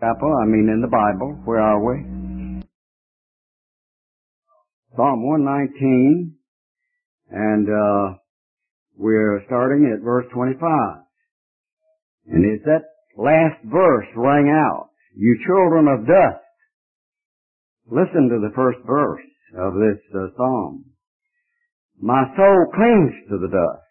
In the Bible. Where are we? Psalm 119, and we're starting at verse 25. And as that last verse rang out, you children of dust, listen to the first verse of this psalm. My soul clings to the dust.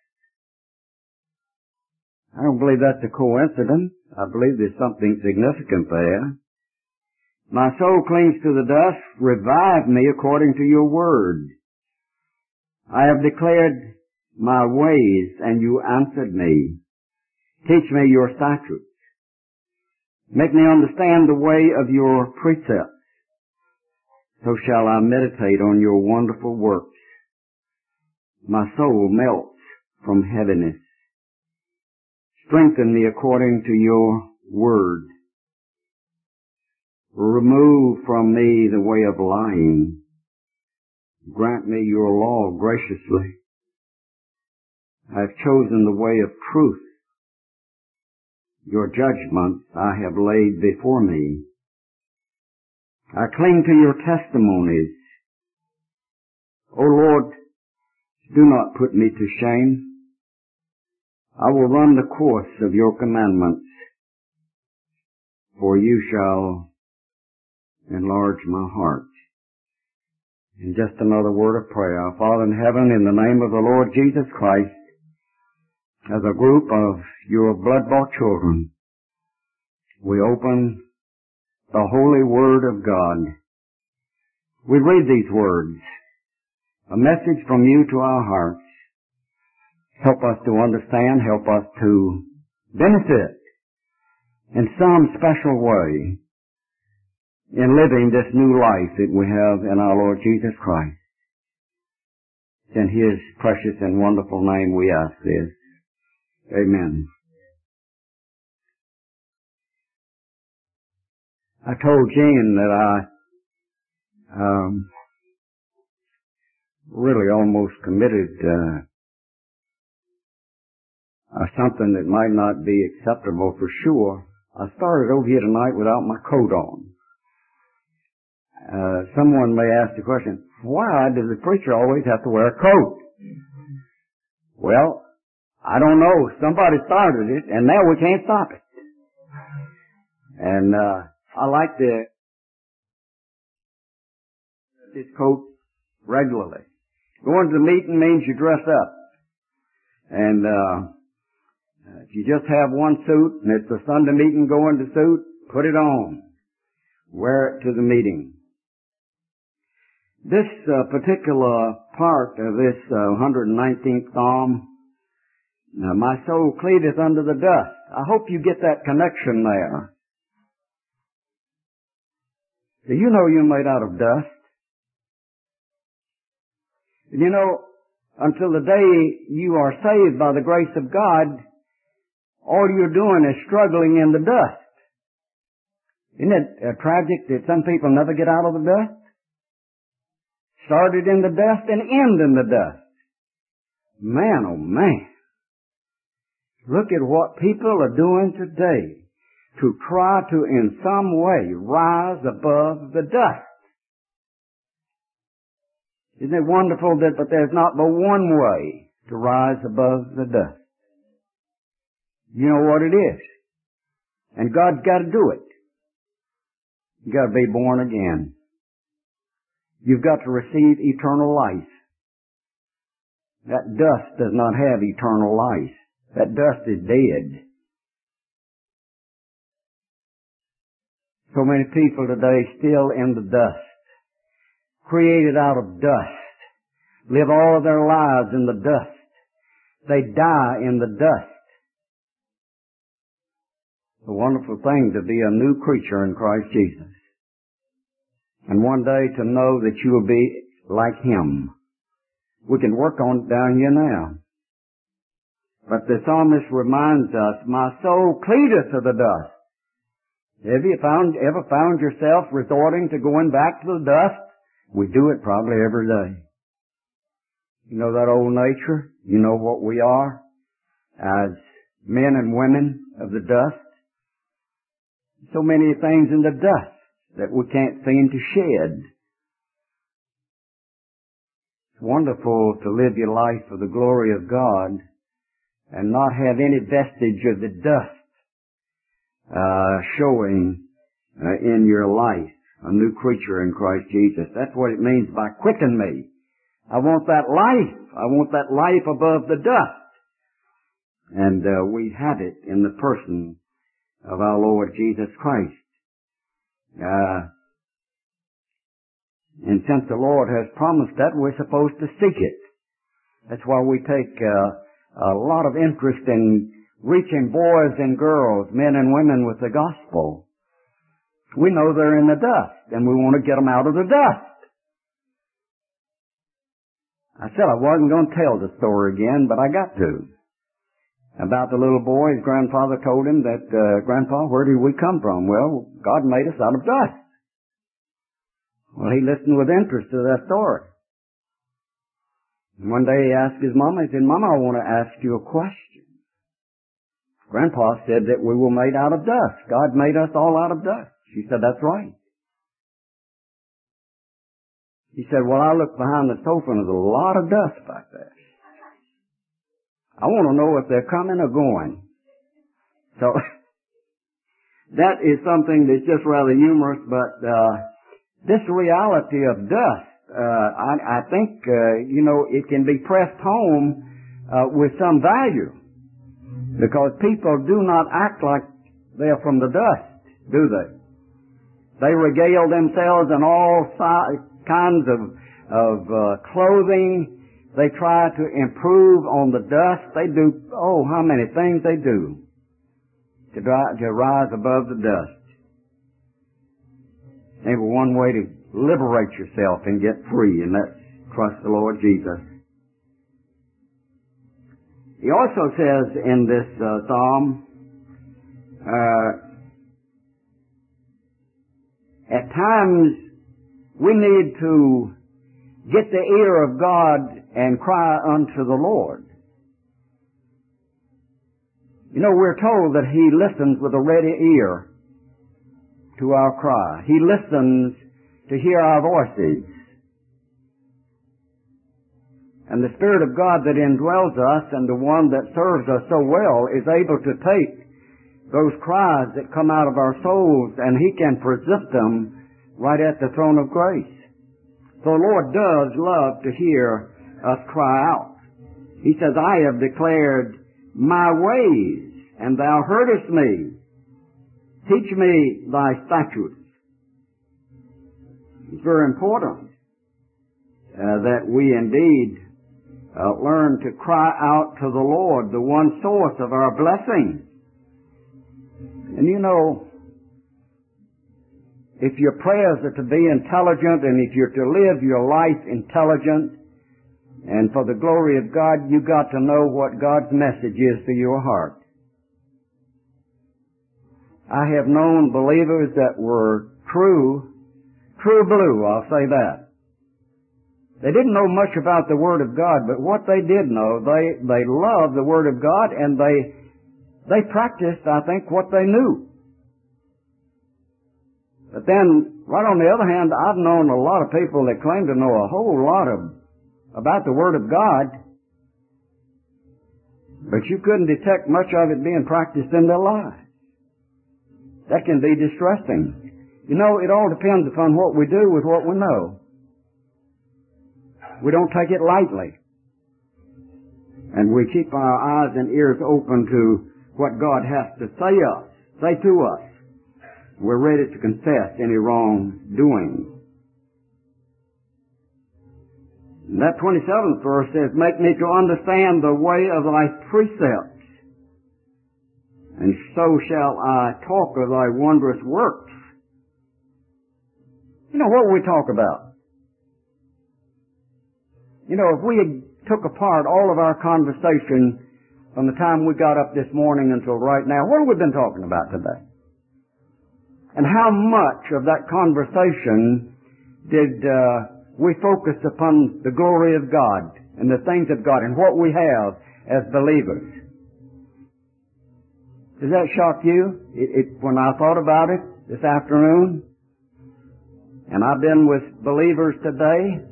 I don't believe that's a coincidence. I believe there's something significant there. My soul clings to the dust. Revive me according to your word. I have declared my ways, and you answered me. Teach me your statutes. Make me understand the way of your precepts. So shall I meditate on your wonderful works. My soul melts from heaviness. Strengthen me according to your word. Remove from me the way of lying. Grant me your law graciously. I have chosen the way of truth. Your judgments I have laid before me. I cling to your testimonies. O Lord, do not put me to shame. I will run the course of your commandments, for you shall enlarge my heart. And just another word of prayer. Father in heaven, in the name of the Lord Jesus Christ, as a group of your blood-bought children, we open the holy word of God. We read these words, a message from you to our hearts. Help us to understand, help us to benefit in some special way in living this new life that we have in our Lord Jesus Christ. In His precious and wonderful name we ask this. Amen. I told Jean that I really almost committed something that might not be acceptable for sure. I started over here tonight without my coat on. Someone may ask the question, why does the preacher always have to wear a coat? Well, I don't know. Somebody started it, and now we can't stop it. And I like to wear this coat regularly. Going to the meeting means you dress up. And if you just have one suit, and it's a Sunday meeting, go in the suit, put it on. Wear it to the meeting. This particular part of this 119th Psalm, my soul cleaveth under the dust. I hope you get that connection there. Do you know you're made out of dust? You know, until the day you are saved by the grace of God, all you're doing is struggling in the dust. Isn't it tragic that some people never get out of the dust? Started in the dust and end in the dust. Man, oh man. Look at what people are doing today to try to in some way rise above the dust. Isn't it wonderful that but there's not but one way to rise above the dust? You know what it is. And God's got to do it. You've got to be born again. You've got to receive eternal life. That dust does not have eternal life. That dust is dead. So many people today still in the dust, created out of dust, live all of their lives in the dust. They die in the dust. It's a wonderful thing to be a new creature in Christ Jesus. And one day to know that you will be like Him. We can work on it down here now. But the psalmist reminds us, my soul cleaveth to the dust. Have you ever found yourself resorting to going back to the dust? We do it probably every day. You know that old nature? You know what we are as men and women of the dust? So many things in the dust that we can't seem to shed. It's wonderful to live your life for the glory of God and not have any vestige of the dust showing in your life. A new creature in Christ Jesus. That's what it means by quicken me. I want that life. I want that life above the dust. And we have it in the person of our Lord Jesus Christ. And since the Lord has promised that, we're supposed to seek it. That's why we take a lot of interest in reaching boys and girls, men and women with the gospel. We know they're in the dust, and we want to get them out of the dust. I said I wasn't going to tell the story again, but I got to. About the little boy, his grandfather told him that, Grandpa, where did we come from? Well, God made us out of dust. Well, he listened with interest to that story. One day he asked his mama, he said, Mama, I want to ask you a question. Grandpa said that we were made out of dust. God made us all out of dust. She said, that's right. He said, well, I looked behind the sofa and there's a lot of dust back there. I want to know if they're coming or going. So, that is something that's just rather humorous, but this reality of dust, I think, it can be pressed home with some value. Because people do not act like they're from the dust, do they? They regale themselves in all kinds of clothing. They try to improve on the dust. They do, how many things they do to rise above the dust. Maybe one way to liberate yourself and get free, and that's trust the Lord Jesus. He also says in this psalm, at times we need to get the ear of God and cry unto the Lord. We're told that He listens with a ready ear to our cry. He listens to hear our voices. And the Spirit of God that indwells us and the one that serves us so well is able to take those cries that come out of our souls and He can present them right at the throne of grace. So the Lord does love to hear us cry out. He says, I have declared my ways, and thou heardest me. Teach me thy statutes. It's very important that we indeed learn to cry out to the Lord, the one source of our blessing. And if your prayers are to be intelligent and if you're to live your life intelligent and for the glory of God, you've got to know what God's message is to your heart. I have known believers that were true blue, I'll say that. They didn't know much about the Word of God, but what they did know, they loved the Word of God and they practiced, I think, what they knew. But then, right on the other hand, I've known a lot of people that claim to know a whole lot about the Word of God, but you couldn't detect much of it being practiced in their lives. That can be distressing. It all depends upon what we do with what we know. We don't take it lightly. And we keep our eyes and ears open to what God has to say to us. We're ready to confess any wrongdoing. And that 27th verse says, make me to understand the way of thy precepts, and so shall I talk of thy wondrous works. What will we talk about? If we took apart all of our conversation from the time we got up this morning until right now, what have we been talking about today? And how much of that conversation did we focus upon the glory of God and the things of God and what we have as believers? Does that shock you? When I thought about it this afternoon, and I've been with believers today,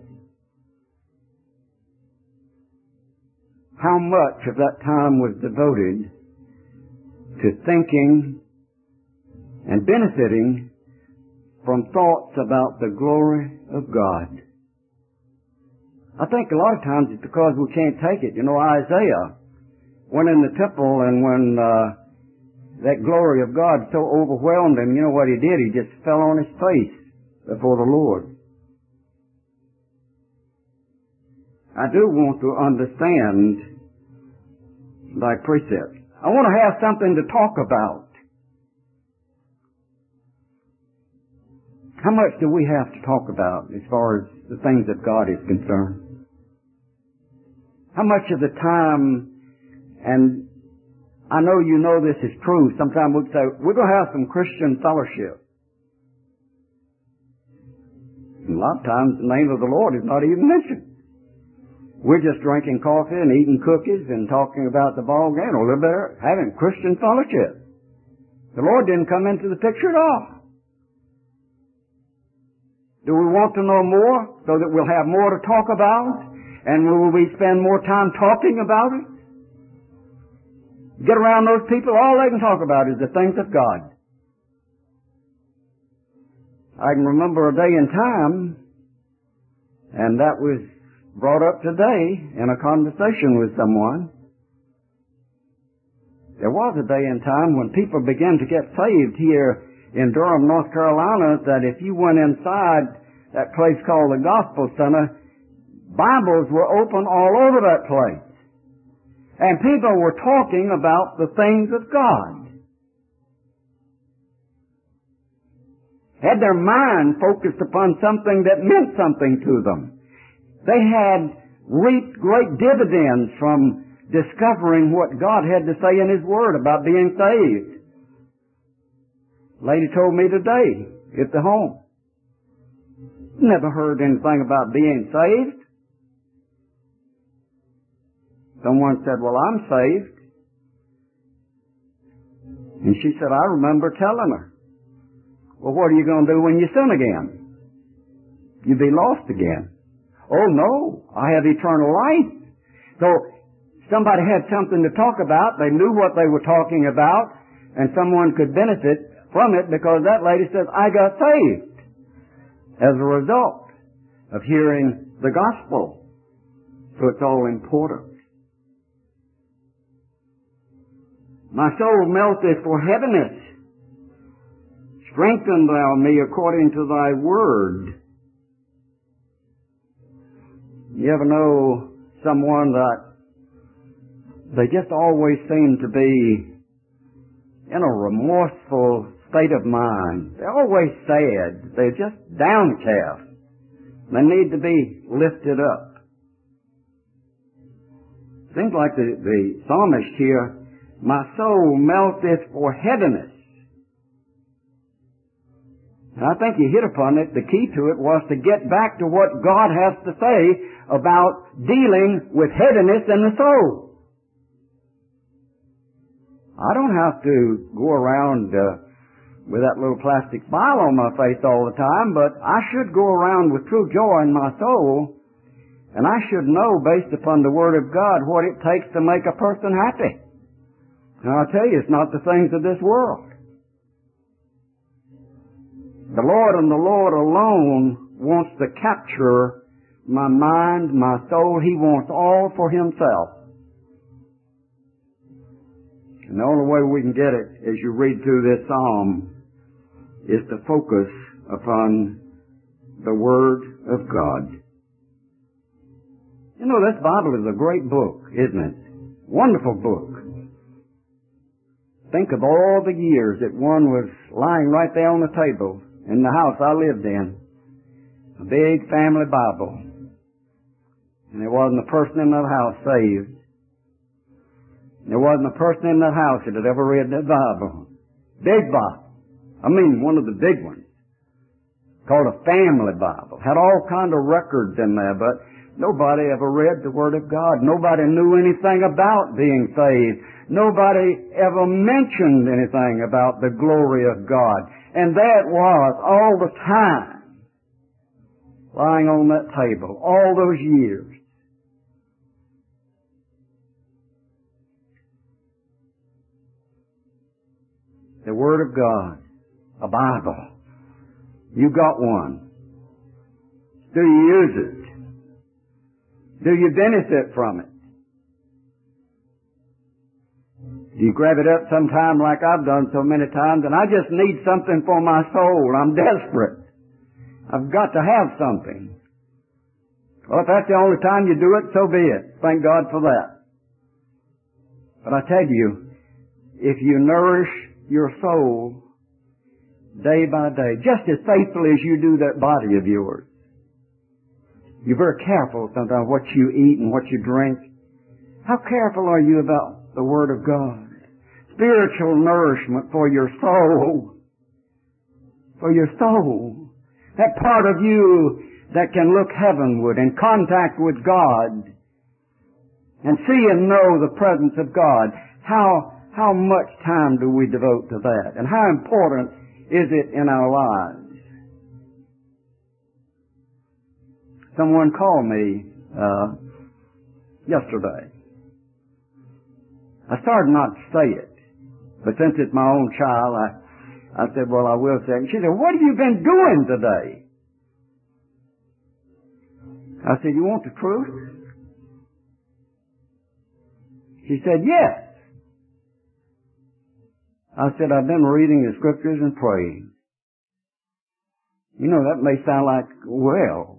how much of that time was devoted to thinking and benefiting from thoughts about the glory of God. I think a lot of times it's because we can't take it. You know, Isaiah went in the temple, and when that glory of God so overwhelmed him, you know what he did? He just fell on his face before the Lord. I do want to understand thy precepts. I want to have something to talk about. How much do we have to talk about as far as the things of God is concerned? How much of the time, and I know you know this is true, sometimes we'll say, we're going to have some Christian fellowship. And a lot of times the name of the Lord is not even mentioned. We're just drinking coffee and eating cookies and talking about the ball game, or a little bit having Christian fellowship. The Lord didn't come into the picture at all. Do we want to know more so that we'll have more to talk about? And will we spend more time talking about it? Get around those people, all they can talk about is the things of God. I can remember a day and time, and that was brought up today in a conversation with someone. There was a day and time when people began to get saved here in Durham, North Carolina, that if you went inside that place called the Gospel Center, Bibles were open all over that place. And people were talking about the things of God. Had their mind focused upon something that meant something to them. They had reaped great dividends from discovering what God had to say in His Word about being saved. Lady told me today at the home, never heard anything about being saved. Someone said, well, I'm saved. And she said, I remember telling her, well, what are you going to do when you sin again? You'll be lost again. Oh, no, I have eternal life. So somebody had something to talk about. They knew what they were talking about, and someone could benefit from it because that lady says, I got saved as a result of hearing the gospel. So it's all important. My soul melteth for heaviness. Strengthen thou me according to thy word. You ever know someone that they just always seem to be in a remorseful state of mind? They're always sad. They're just downcast. They need to be lifted up. Seems like the psalmist here, my soul melteth for heaviness. And I think he hit upon it. The key to it was to get back to what God has to say about dealing with heaviness in the soul. I don't have to go around with that little plastic smile on my face all the time, but I should go around with true joy in my soul, and I should know, based upon the Word of God, what it takes to make a person happy. Now, I'll tell you, it's not the things of this world. The Lord and the Lord alone wants to capture my mind, my soul. He wants all for Himself. And the only way we can get it, as you read through this psalm, is to focus upon the Word of God. You know, this Bible is a great book, isn't it? Wonderful book. Think of all the years that one was lying right there on the table in the house I lived in. A big family Bible. And there wasn't a person in that house saved. There wasn't a person in that house that had ever read that Bible. Big Bible. I mean, one of the big ones. Called a family Bible. Had all kind of records in there, but nobody ever read the Word of God. Nobody knew anything about being saved. nobody ever mentioned anything about the glory of God. And there it was all the time, lying on that table, all those years. The Word of God, a Bible. You got one. Do you use it? Do you benefit from it? Do you grab it up sometime like I've done so many times, and I just need something for my soul. I'm desperate. I've got to have something. Well, if that's the only time you do it, so be it. Thank God for that. But I tell you, if you nourish your soul day by day, just as faithfully as you do that body of yours, you're very careful sometimes what you eat and what you drink. How careful are you about the Word of God? Spiritual nourishment for your soul. For your soul. That part of you that can look heavenward in contact with God and see and know the presence of God. How much time do we devote to that? And how important is it in our lives? Someone called me yesterday. I started not to say it, but since it's my own child, I said, well, I will say it. She said, what have you been doing today? I said, you want the truth? She said, yes. I said, I've been reading the Scriptures and praying. You know, that may sound like, well,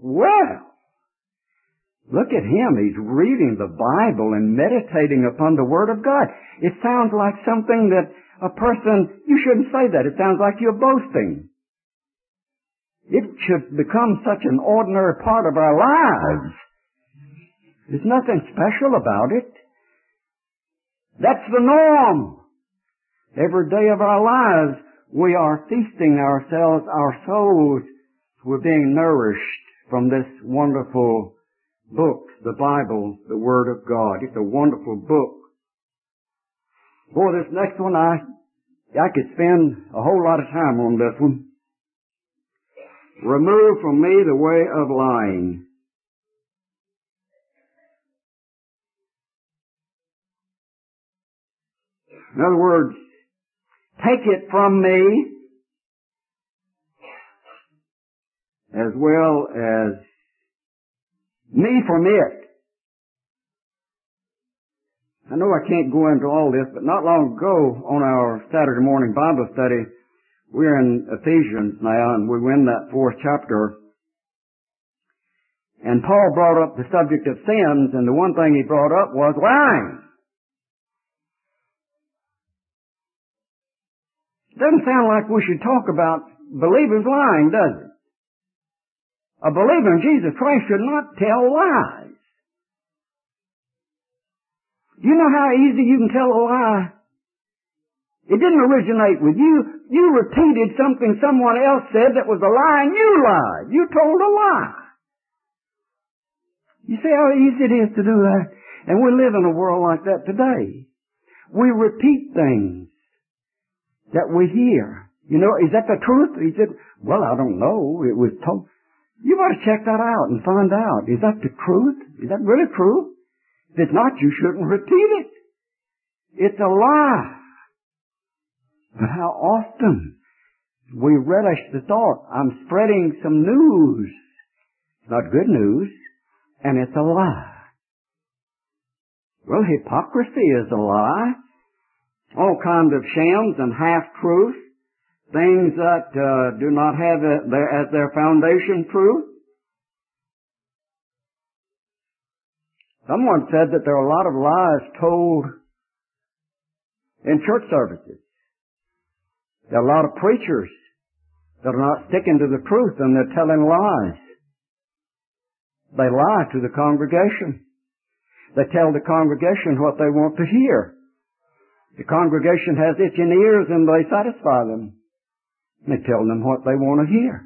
look at him. He's reading the Bible and meditating upon the Word of God. It sounds like something that a person, you shouldn't say that. It sounds like you're boasting. It should become such an ordinary part of our lives. There's nothing special about it. That's the norm. Every day of our lives, we are feasting ourselves, our souls. We're being nourished from this wonderful book, the Bible, the Word of God. It's a wonderful book. Boy, this next one, I could spend a whole lot of time on this one. Remove from me the way of lying. In other words, take it from me as well as me from it. I know I can't go into all this, but not long ago on our Saturday morning Bible study, we're in Ephesians now, and we're in that 4th chapter. And Paul brought up the subject of sins, and the one thing he brought up was lying. It doesn't sound like we should talk about believers lying, does it? A believer in Jesus Christ should not tell lies. Do you know how easy you can tell a lie? It didn't originate with you. You repeated something someone else said that was a lie, and you lied. You told a lie. You see how easy it is to do that? And we live in a world like that today. We repeat things that we hear. You know, is that the truth? He said, well, I don't know. It was told. You ought to check that out and find out. Is that the truth? Is that really true? If it's not, you shouldn't repeat it. It's a lie. But how often we relish the thought, I'm spreading some news. It's not good news, and it's a lie. Well, hypocrisy is a lie. All kinds of shams and half-truths, things that do not have as their foundation truth. Someone said that there are a lot of lies told in church services. There are a lot of preachers that are not sticking to the truth and they're telling lies. They lie to the congregation. They tell the congregation what they want to hear. The congregation has itching ears and they satisfy them. They tell them what they want to hear.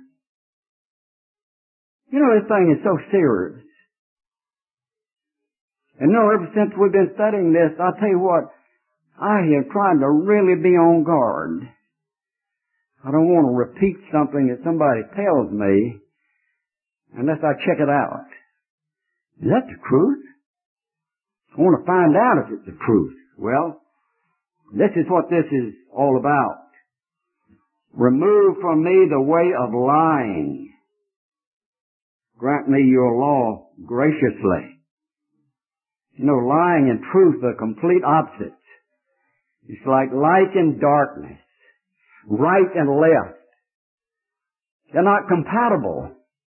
You know, this thing is so serious. And ever since we've been studying this, I'll tell you what, I am trying to really be on guard. I don't want to repeat something that somebody tells me unless I check it out. Is that the truth? I want to find out if it's the truth. Well, this is what this is all about. Remove from me the way of lying. Grant me your law graciously. You know, lying and truth are complete opposites. It's like light and darkness, right and left. They're not compatible.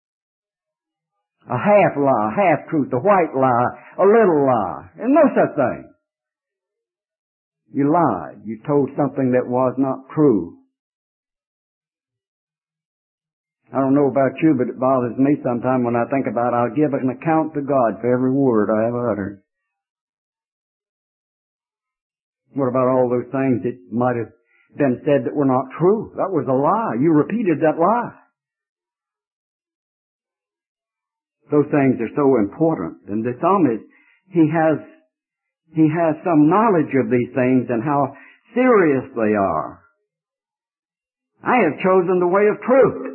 A half lie, half truth, a white lie, a little lie. There's no such thing. You lied. You told something that was not true. I don't know about you, but it bothers me sometimes when I think about it. I'll give an account to God for every word I have uttered. What about all those things that might have been said that were not true? That was a lie. You repeated that lie. Those things are so important. And the psalmist, he has some knowledge of these things and how serious they are. I have chosen the way of truth.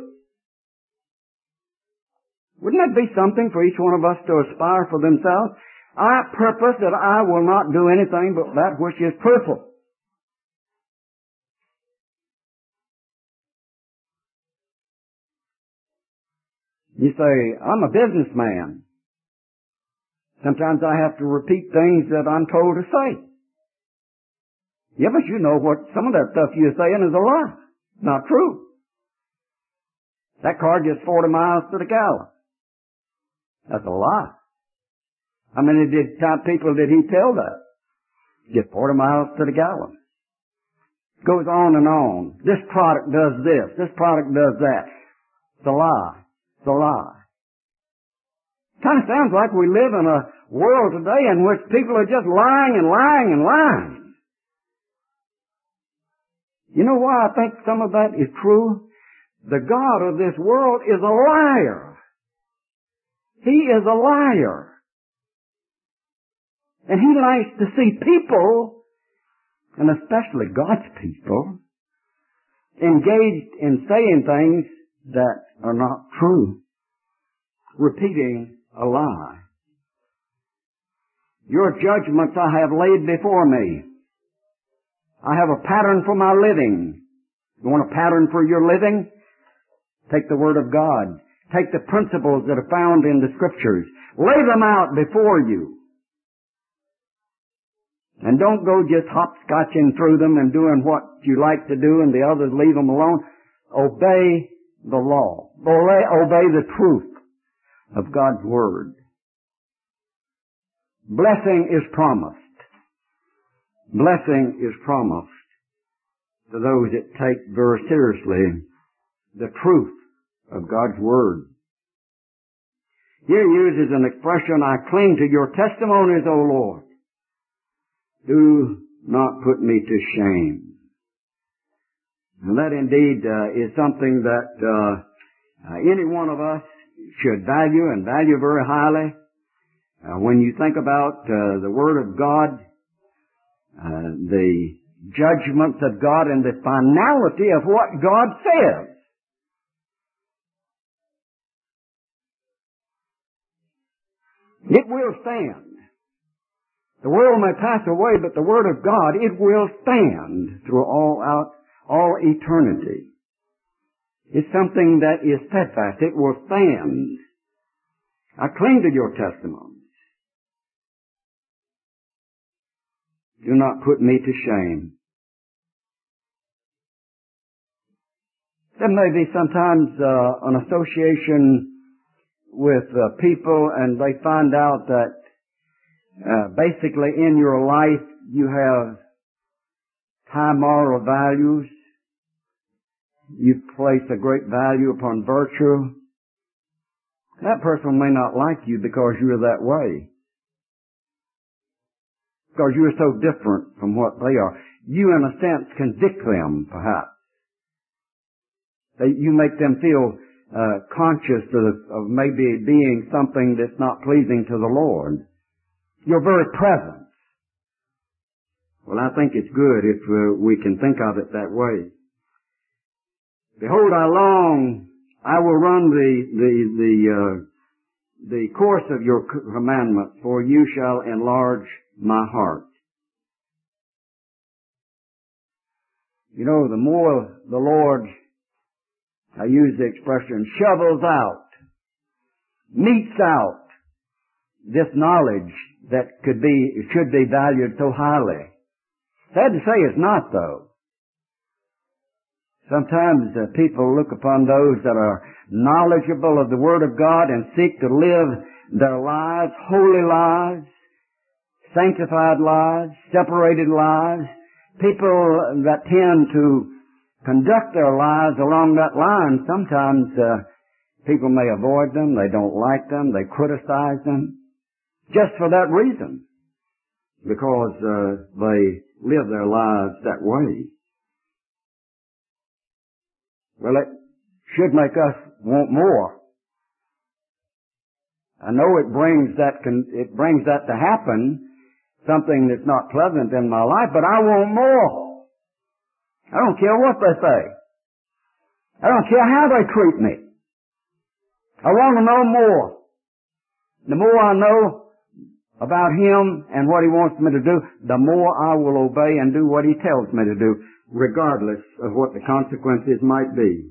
Wouldn't that be something for each one of us to aspire for themselves? I purpose that I will not do anything but that which is truthful. You say, I'm a businessman. Sometimes I have to repeat things that I'm told to say. Yeah, but you know what some of that stuff you're saying is a lie. It's not true. That car gets 40 miles to the gallon. That's a lie. How many people did he tell that? Get 40 miles to the gallon. Goes on and on. This product does this. This product does that. It's a lie. It's a lie. Kind of sounds like we live in a world today in which people are just lying and lying and lying. You know why I think some of that is true? The God of this world is a liar. He is a liar. And he likes to see people, and especially God's people, engaged in saying things that are not true, repeating a lie. Your judgments I have laid before me. I have a pattern for my living. You want a pattern for your living? Take the Word of God. Take the principles that are found in the Scriptures. Lay them out before you. And don't go just hopscotching through them and doing what you like to do and the others leave them alone. Obey the law. Obey the truth of God's Word. Blessing is promised. Blessing is promised to those that take very seriously the truth of God's Word. Here he uses an expression, I cling to your testimonies, O Lord. Do not put me to shame. And that indeed is something that any one of us should value and value very highly. When you think about the Word of God, the judgments of God and the finality of what God says. It will stand. The world may pass away, but the Word of God, it will stand through all eternity. It's something that is steadfast. It will stand. I cling to your testimonies. Do not put me to shame. There may be sometimes an association with people and they find out that basically in your life you have high moral values. You place a great value upon virtue. That person may not like you because you're that way. Because you're so different from what they are. You, in a sense, convict them, perhaps. You make them feel conscious of maybe being something that's not pleasing to the Lord. Your very presence Well, I think it's good if we can think of it that way. Behold, I will run the course of your commandments, for you shall enlarge my heart. You know, the more the Lord, I use the expression, shovels out, meets out this knowledge that should be valued so highly. Sad to say it's not, though. Sometimes people look upon those that are knowledgeable of the Word of God and seek to live their lives, holy lives, sanctified lives, separated lives. People that tend to conduct their lives along that line, sometimes people may avoid them, they don't like them, they criticize them, just for that reason, because they live their lives that way. Well, it should make us want more. I know it brings that to happen, something that's not pleasant in my life, but I want more. I don't care what they say. I don't care how they treat me. I want to know more. The more I know about Him and what He wants me to do, the more I will obey and do what He tells me to do, regardless of what the consequences might be.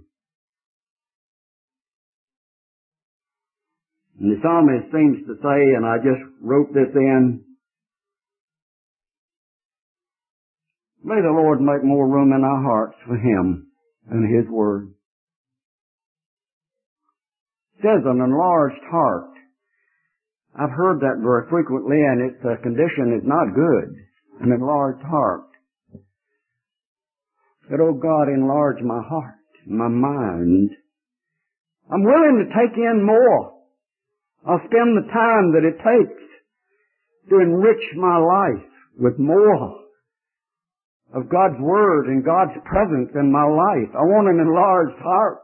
And the psalmist seems to say, and I just wrote this in, may the Lord make more room in our hearts for Him and His Word. It says an enlarged heart. I've heard that very frequently, and its condition is not good. An enlarged heart. But, oh God, enlarge my heart, my mind. I'm willing to take in more. I'll spend the time that it takes to enrich my life with more of God's Word and God's presence in my life. I want an enlarged heart.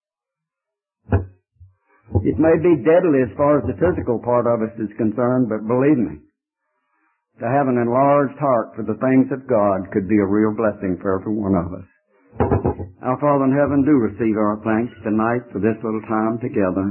It may be deadly as far as the physical part of us is concerned, but believe me, to have an enlarged heart for the things of God could be a real blessing for every one of us. Our Father in heaven, do receive our thanks tonight for this little time together.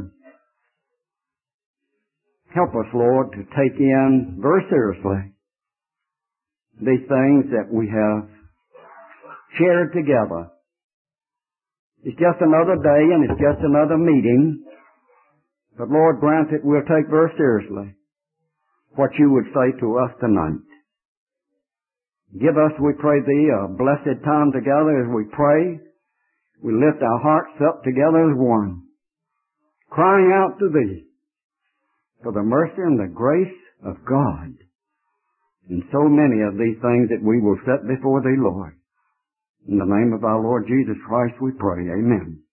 Help us, Lord, to take in very seriously these things that we have shared together. It's just another day and it's just another meeting. But Lord, grant that we'll take very seriously what you would say to us tonight. Give us, we pray Thee, a blessed time together as we pray. We lift our hearts up together as one, crying out to Thee for the mercy and the grace of God. And so many of these things that we will set before Thee, Lord. In the name of our Lord Jesus Christ we pray. Amen.